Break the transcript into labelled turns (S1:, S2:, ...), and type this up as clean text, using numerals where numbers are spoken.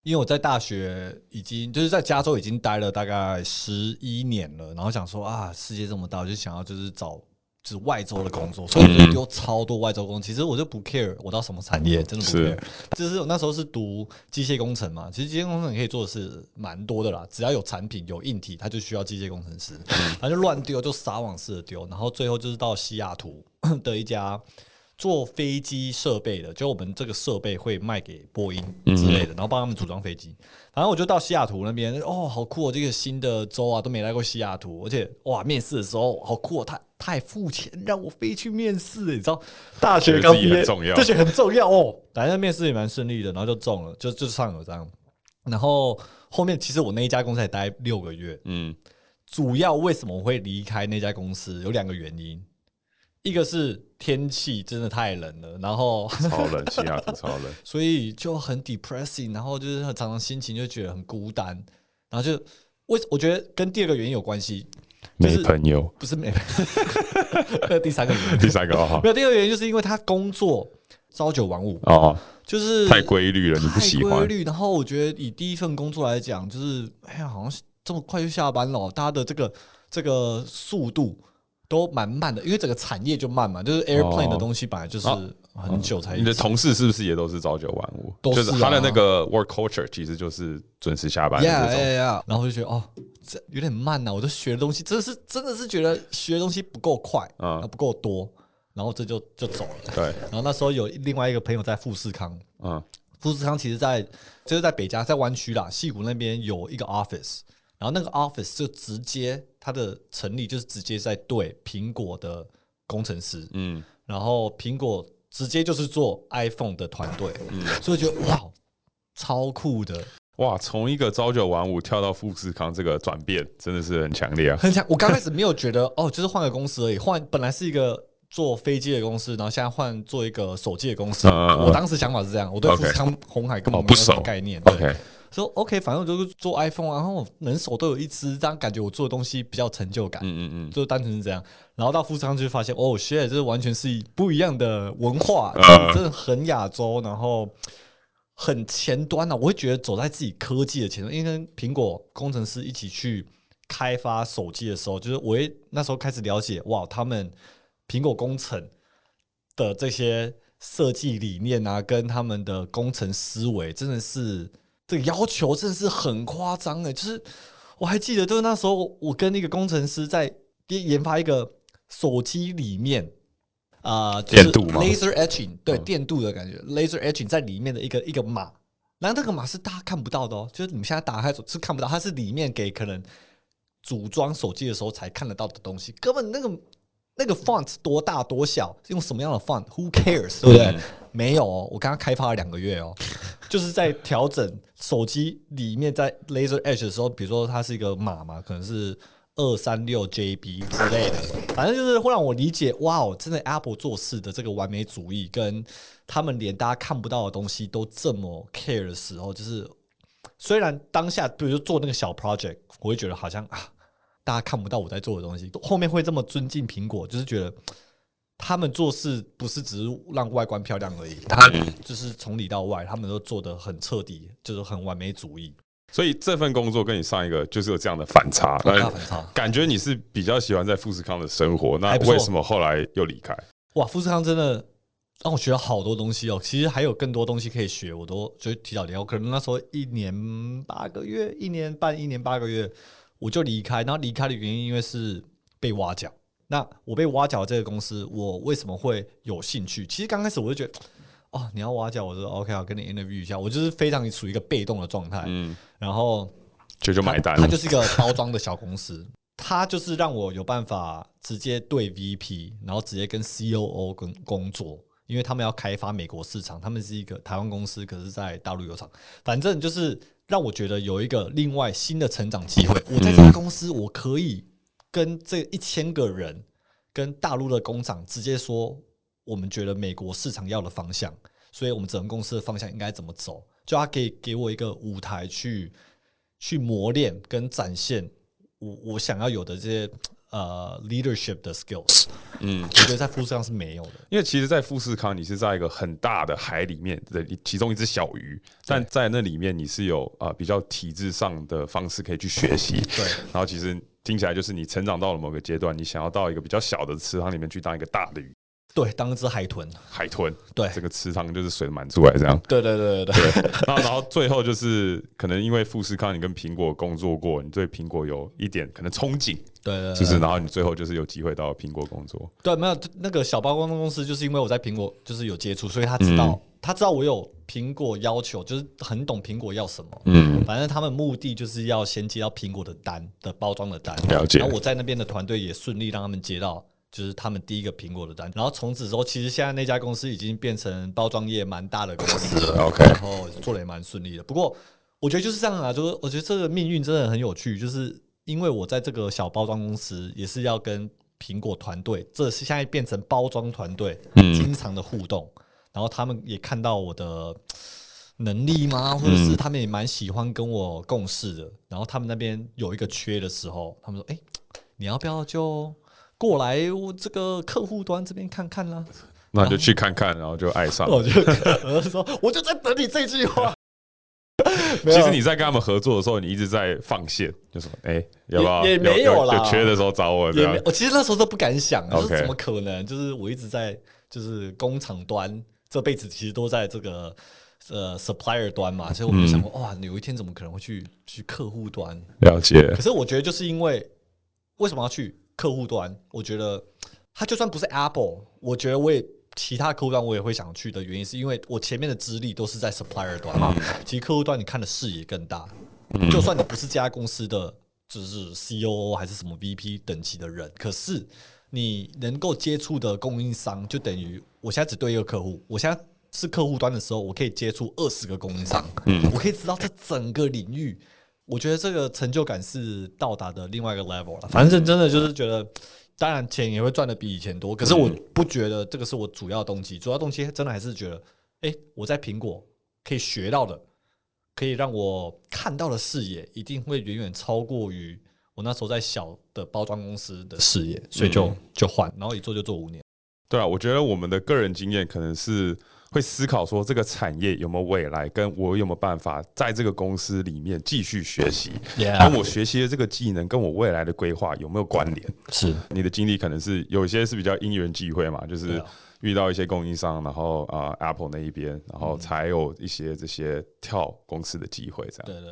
S1: 因为我在大学已经就是在加州已经待了大概11年了，然后想说啊，世界这么大，我就想要就是找就是外州的工作，所以我就丢超多外州工作。其实我就不 care 我到什么产业，真的不 care。就是我那时候是读机械工程嘛，其实机械工程你可以做的是蛮多的啦，只要有产品有硬体，它就需要机械工程师，他就乱丢，就撒网式的丢，然后最后就是到西雅图的一家做飞机设备的，就我们这个设备会卖给波音之类的，然后帮他们组装飞机。反正我就到西雅图那边，哦，好酷哦！这个新的州啊，都没来过西雅图，而且哇，面试的时候好酷哦，他还付钱让我飞去面试，你知道，大学刚毕业，这些很重要哦。反正面试也蛮顺利的，然后就中了，就上了这样。然后后面其实我那一家公司才待6个月，主要为什么我会离开那家公司有2个原因。一个是天气真的太冷了，然后
S2: 超冷，西雅图超冷，
S1: 所以就很 depressing， 然后就是常常心情就觉得很孤单，然后就我觉得跟第2个原因有关系，就是
S2: 没朋友，
S1: 不是没那第3个原因，
S2: 第3个
S1: 没有第2个原因，就是因为他工作朝九晚五
S2: 哦，
S1: 就是
S2: 太规律了，你不喜欢？
S1: 然后我觉得以第一份工作来讲，就是哎呀，好像这么快就下班了哦，大家的这个速度都蛮慢的，因为整个产业就慢嘛，就是 airplane 的东西本来就是很久才。
S2: 你的同事是不是也都是朝九晚五？
S1: 都是啊，
S2: 就是他的那个 work culture 其实就是准时下班的这种。
S1: 然后就觉得哦，这有点慢啊，我都学的东西真的是觉得学的东西不够快，不够多，然后这就走了。
S2: 对，
S1: 然后那时候有另外一个朋友在富士康，富士康其实就是在北加，在湾区啦，矽谷那边有一个 office， 然后那个 office 就直接它的成立就是直接在对苹果的工程师，然后苹果直接就是做 iPhone 的团队，所以觉得哇，超酷的。
S2: 哇，从一个朝九晚五跳到富士康，这个转变真的是很强烈啊！
S1: 很强。我刚开始没有觉得哦，就是换个公司而已，本来是一个做飞机的公司，然后现在换做一个手机的公司。我当时想法是这样，我对富士康、鸿海根本没有什么概念。对，说 OK， 反正我就是做 iPhone， 然后人手都有一只，这样感觉我做的东西比较成就感。就单纯是这样。然后到富士康就发现，哦，shit，这完全是不一样的文化，就是真的很亚洲，然后很前端啊。我会觉得走在自己科技的前端，因为跟苹果工程师一起去开发手机的时候，就是我那时候开始了解，哇，他们苹果工程的这些设计理念啊，跟他们的工程思维，真的是这个要求真的是很夸张的。就是我还记得，就是那时候我跟那个工程师在研发一个手机里面。就是 laser etching， 对，电镀的感觉，laser etching 在里面的一个码，然后那个码是大家看不到的哦，就是你们现在打开是看不到，它是里面给可能组装手机的时候才看得到的东西，根本那个 font 多大多小，用什么样的 font，who cares， 对不对？没有哦，我刚刚开发了2个月哦，就是在调整手机里面在 laser etch 的时候，比如说它是一个码嘛，可能是236JB 之类的，反正就是会让我理解，哇哦，真的 Apple 做事的这个完美主义，跟他们连大家看不到的东西都这么 care 的时候，就是虽然当下比如说做那个小 project， 我会觉得好像大家看不到我在做的东西，后面会这么尊敬苹果，就是觉得他们做事不是只是让外观漂亮而已，他就是从里到外，他们都做得很彻底，就是很完美主义。
S2: 所以这份工作跟你上一个就是有这样的反差，感觉你是比较喜欢在富士康的生活，那为什么后来又离开？
S1: 哇，富士康真的让我学了好多东西哦，其实还有更多东西可以学，我都就提早离开。可能那时候1年8个月、1年半、1年8个月我就离开，然后离开的原因因为是被挖角。那我被挖角这个公司，我为什么会有兴趣？其实刚开始我就觉得，哦，你要挖角，我说 OK， 我跟你 interview 一下，我就是非常处于一个被动的状态，然后
S2: 就买单了。
S1: 它就是一个包装的小公司，它就是让我有办法直接对 VP， 然后直接跟 COO 工作，因为他们要开发美国市场，他们是一个台湾公司，可是在大陆有厂，反正就是让我觉得有一个另外新的成长机会。我在这家公司，我可以跟这1000个人，跟大陆的工厂直接说，我们觉得美国市场要的方向，所以我们整个公司的方向应该怎么走，就他可以给我一个舞台去磨练跟展现我想要有的这些 leadership 的 skills。我觉得在富士康是没有的，
S2: 因为其实，在富士康你是在一个很大的海里面的其中一只小鱼，但在那里面你是有比较体制上的方式可以去学习。
S1: 对，
S2: 然后其实听起来就是你成长到了某个阶段，你想要到一个比较小的池塘里面去当一个大的鱼。
S1: 对，当一只海豚。
S2: 对，这个池塘就是水满出来这样。
S1: 对。
S2: 然后最后就是可能因为富士康你跟苹果工作过，你对苹果有一点可能憧憬。
S1: 对，
S2: 就是然后你最后就是有机会到苹果工作。
S1: 对，没有那个小包装公司，就是因为我在苹果就是有接触，所以他知道我有苹果要求，就是很懂苹果要什么。反正他们目的就是要先接到苹果的单的包装的单。
S2: 了解。
S1: 然后我在那边的团队也顺利让他们接到。就是他们第一个苹果的单，然后从此之后，其实现在那家公司已经变成包装业蛮大的公司了。
S2: OK，
S1: 然后做得也蛮顺利的。不过我觉得就是这样啊，就是我觉得这个命运真的很有趣，就是因为我在这个小包装公司也是要跟苹果团队，这是现在变成包装团队，经常的互动，然后他们也看到我的能力吗？或者是他们也蛮喜欢跟我共事的。然后他们那边有一个缺的时候，他们说：“你要不要就？”过来我这个客户端这边看看啦，
S2: 那就去看看，然后就爱上了。
S1: 我就说，我就在等你这句话。
S2: 其实你在跟他们合作的时候，你一直在放线，就说要不要？
S1: 也没有啦，
S2: 有缺的时候找我。
S1: 我其实那时候都不敢想，就是怎么可能？就是我一直在就是工厂端，这辈子其实都在这个supplier 端嘛，所以我就想过，哇，有一天怎么可能会去客户端？
S2: 了解。
S1: 可是我觉得就是因为为什么要去？客户端，我觉得他就算不是 Apple， 我觉得我也其他客户端我也会想去的原因，是因为我前面的资历都是在 supplier 端嘛。其实客户端你看的视野更大，就算你不是这家公司的就是 COO 还是什么 VP 等级的人，可是你能够接触的供应商，就等于我现在只对一个客户，我现在是客户端的时候，我可以接触20个供应商，我可以知道这整个领域。我觉得这个成就感是到达的另外一个 level 了。反正真的就是觉得，当然钱也会赚的比以前多，可是我不觉得这个是我主要动机。主要动机真的还是觉得，我在苹果可以学到的，可以让我看到的视野，一定会远远超过于我那时候在小的包装公司的视野，所以就换，然后一做就做5年。
S2: 对啊，我觉得我们的个人经验可能是会思考说这个产业有没有未来，跟我有没有办法在这个公司里面继续学习，跟我学习的这个技能跟我未来的规划有没有关联？
S1: 是
S2: 你的经历可能是有一些是比较因缘际会嘛，就是遇到一些供应商，然后Apple 那一边，然后才有一些这些跳公司的机会，这样。
S1: 对。